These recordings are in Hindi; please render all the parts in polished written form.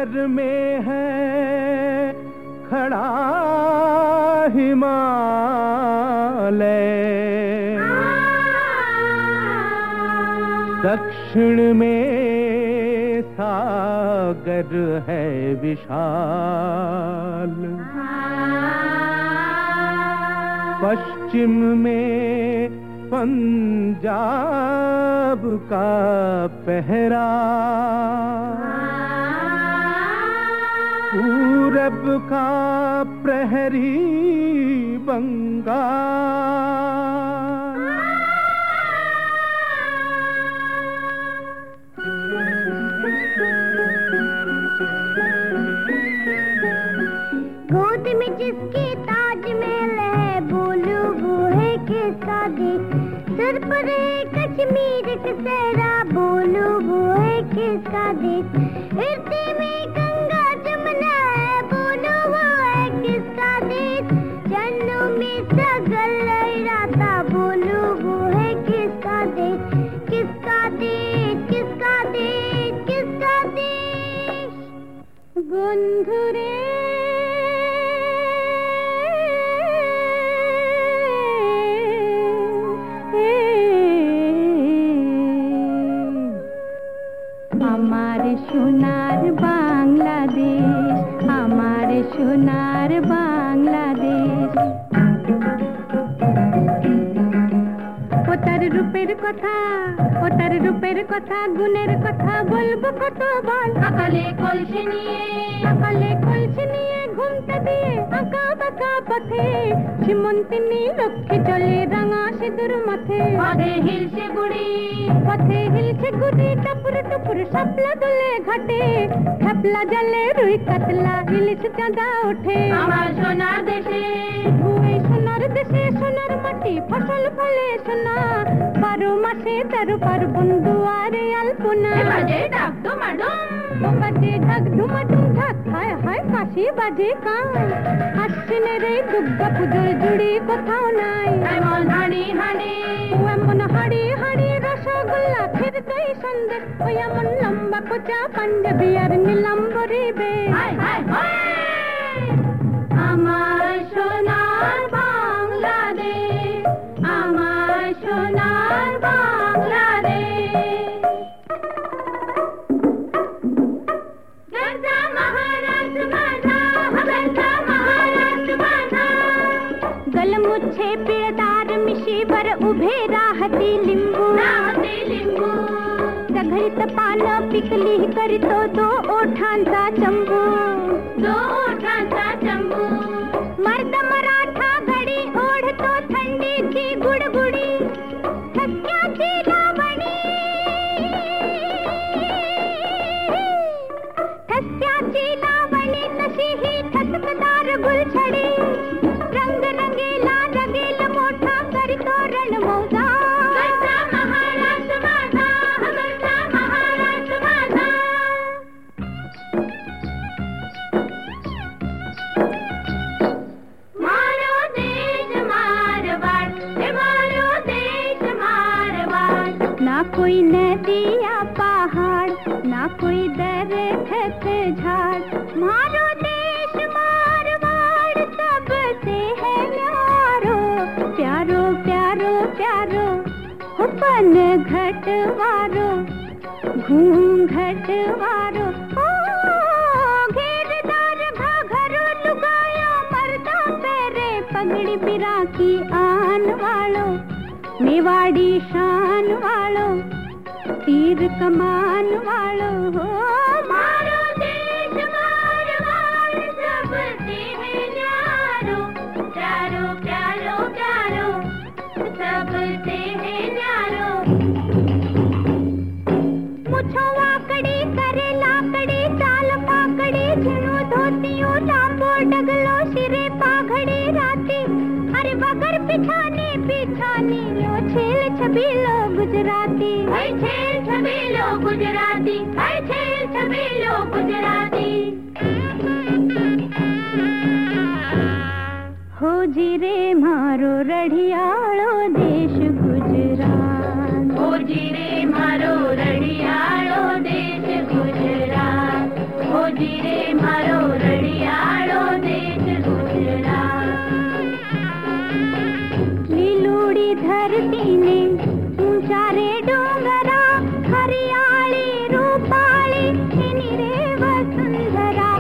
सागर में है खड़ा हिमालय, दक्षिण में सागर है विशाल, पश्चिम में पंजाब का पहरा, पूरब का प्रहरी बंगाल। गोद में जिसके ताजमहल है, बोलो वो है किसका देश। सिर पर कश्मीर का सहरा, बोलो वो है किसका देश। हृदय में गंगा जमुना है, बोलो वो है किसका देश। जन्नों में सागर लहराता, बोलो वो है किसका देश। किसका देश, किसका देश, किसका देश। बंधुरे हमारे सोनार बांग्लादेश, हमारे सोनार बांग्लादेश। ও তার রূপের কথা, ও তার রূপের কথা, গুণের কথা বলবো কত বল। সকালে কলসি নিয়ে ঘুমটা দিয়ে আঁকা বাঁকা পথে, সীমন্তিনী লক্ষ্যে চলে রাঙা সিঁদুর মাথে। পথে হিলছে গুড়ি, টপুর টপুর শাপলা দোলে ঘাটে, খেপলা জলে রুই কাতলা ইলিশ চাঁদা ওঠে। আমার সোনার দেশে, সোনার দেশে সোনার মাটি, ফসল ফলে সোনা, 12 মাসে 13 পার্বণ দুয়ারে আলপনা। বাজে ঢাক ধুমাডুম ঢাক, হায় হায় কাশি বাজে কান। আশ্বিনের এই দুর্গা পুজোর জুড়ি কোথাও নাই। এমন হাড়ি হাড়ি রসগোল্লা, ক্ষীর দই সন্দেশ, ওই এমন লম্বা কোচা পাঞ্জাবি আর নীলাম্বরী বেশ। আমার সোনার বাংলাদেশ, আমার সোনার বাংলাদেশ। गरजा महाराष्ट्र माझा, गरजा महाराष्ट्र माझा। गलमुच्छे पिळदार मिशीवर उभे राहती लिंबू, सघळीत पानं पिकली करीतो 2 ओठांचा चंबू, मर्द मराठा घडी ओढतो थंडीची गुडगुडी, ठसक्याची लावणी, तशी ही ठसकदार गुलछडी। रंग रंगेला रगेल मोठा करीतो रणमौजा। गरजा महाराष्ट्र माझा, गरजा महाराष्ट्र माझा। मारो देश मारवाड़, मारो देश मारवाड़। ना कोई नदी या पहाड़, ना कोई दरख्त झाड़। मारो देश मारवाड़ सबसे है न्यारो, प्यारो प्यारो प्यारो हो पन घटवारो, घूंघटवारो। ओ घेरदार घाघरो लुगाया, मर्दा पैरे पगड़ी बिरा की आन वालो, मेवाड़ी शान वालो, तीर कमान वालो। हो मारो देश मारवाड़ सबसे है न्यारो, प्यारो प्यारो प्यारो सबसे है न्यारो। मुछो वाकड़ी करे लाकड़ी, चाल फाकड़ी, झिणो धोतियो लांबो डगलो, सिरे पाघड़ी राती। अरे वगर पिछानी पिछानी लो छेल छबीलो गुजराती, छेल छबीलो गुजराती, छेल छबीलो गुजराती। हो जी रे मारो रढ़ियाळो देश गुजरात, हो जी रे मारो रढ़ियाळो देश गुजरात, हो जी रे मारो रड़ियाळो देश गुजरात। लीलूड़ी धरती ने ऊंचा रे डोंगरा, हरियाली रूपाली एनी रे वसुंधरा।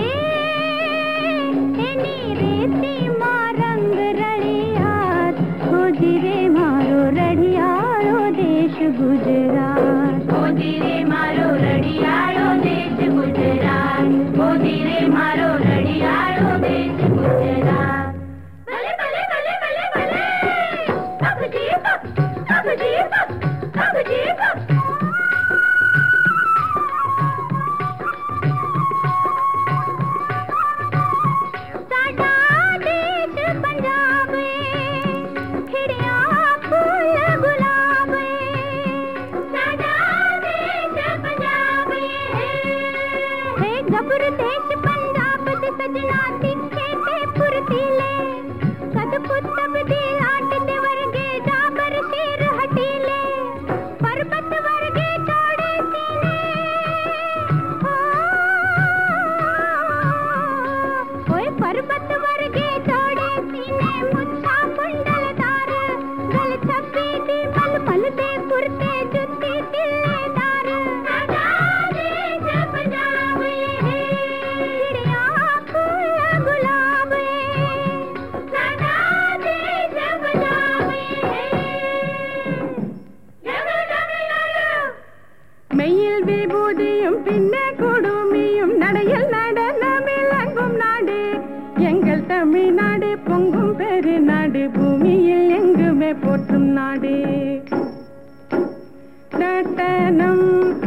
एनी रेती मा रंग रड़ियात, खोजी रे मारो रड़ियाळो देश गुजरात। खोजी रे मारो रड़ियाळो देश गुजरात। खोजी रे मारो रड़ियाळो देश गुजरात। भले भले भले भले भले अब जी अब जी अब जी अब। साडा देश पंजाब खिड़िया फूल गुलाब। साडा देश पंजाब है गबर देश पंजाब दे सजना तिखे ते फुर्तीले, कद पुतब दी लाट दे वर्गे जाबर शेर हटीले, पर्वत वर्गे चौड़े सीने। ओए पर्वत वर्गे चौड़े सीने, मुच्छा कुंडलदार, गल छपी दी पल पल दे कुर्ते जुत्ती तिल्लेदार। साडा देश पंजाब खिड़िया फूल गुलाब। साडा देश पंजाब மெய்யில் விபூதியும் பின்னே கொடுமியும் நடையில் நடனமிலங்கும் நாடு எங்கள் தமிழ்நாடு, பொங்கும் பெரு நாடு, பூமியில் எங்குமே போற்றும் நாடு। நடனம்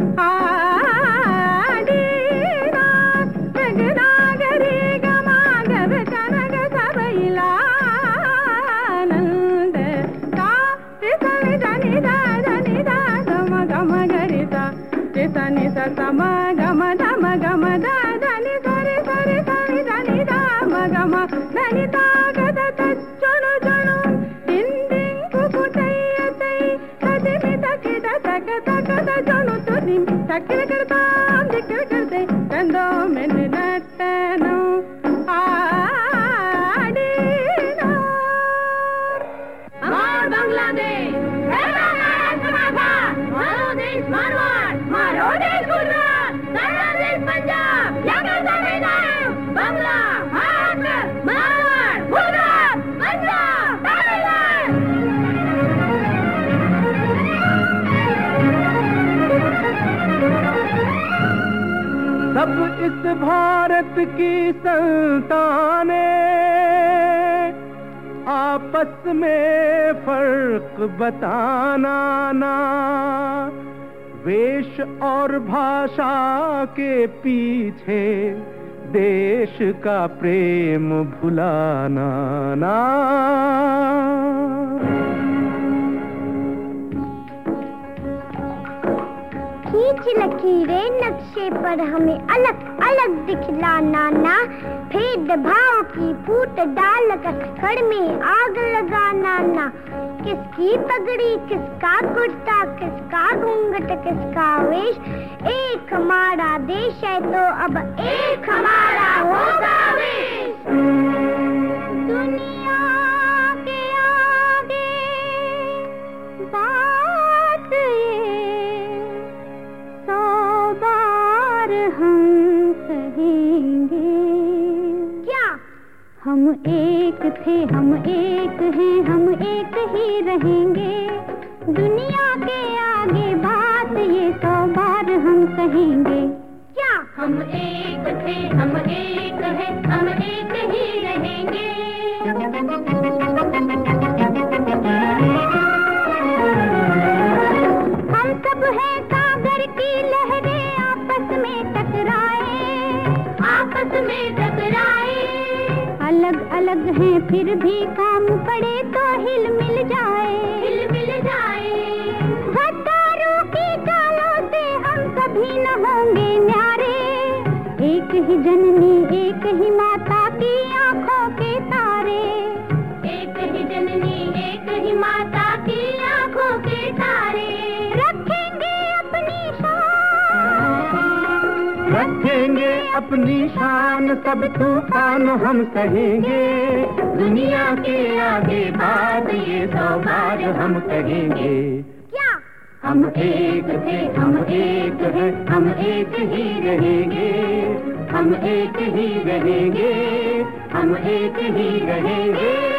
ஆடினார் வெகு நாகரிகமாக கனக சபையில் ஆனந்த காரி தனிதா தனிதா கம கம கரிதா தனி சம கம தம கம தனி சரி சரி சரி தனி தாம கம தனி தாகத தச்சொனு ஜனு திண்டிங்கு குட்டையத்தை ததிமி தக்கிட தக்க தக்கத ஜனு துதி தக்கிர கர்தாம் திக்கிர கர்தே கந்தோ மென் நட்டனோ ஆடினார்। अमर बांग्लादेश मारो देश मारवाड़, मारो देश गुजरात, साडा देश पंजाब यागा तमिलनाडु, बांग्ला महाराष्ट्र मारवाड़ गुजरात पंजाब तमिलनाडु। सब इस भारत की संतानें आपस में फर्क बताना ना, वेश और भाषा के पीछे देश का प्रेम भुलाना ना। खींच लकीरें नक्शे पर हमें अलग अलग दिखलाना ना, भेदभाव की फूट डालकर खड़ में आग लगाना ना। किसकी पगड़ी किसका कुर्ता किसका घूंघट किसका वेश, एक हमारा देश है तो अब एक हमारा होगा वेश। दुनिया के आगे बात ये 100 बार हम कहेंगे, क्या हम एक थे हम एक हैं हम एक ही रहेंगे। दुनिया के आगे बात ये 100 बार हम कहेंगे, क्या हम एक थे हम एक हैं हम एक ही रहेंगे। हम सब हैं सागर की लहरें आपस में टकराए, आपस में टकराए। अलग अलग हैं फिर भी काम पड़े तो हिल मिल जाए, हिल मिल जाए। गद्दारों की चालों से हम सभी न होंगे न्यारे, एक ही जननी एक ही माता की आंखों के तारे, एक ही जननी एक ही माता की आंखों के तारे। रखेंगे अपनी शान रखेंगे अपनी शान, सब तूफान हम सहेंगे, दुनिया के आगे बात ये 100 बार हम कहेंगे। क्या? हम एक थे, हम एक हैं, हम एक ही रहेंगे, हम एक ही रहेंगे, हम एक ही रहेंगे।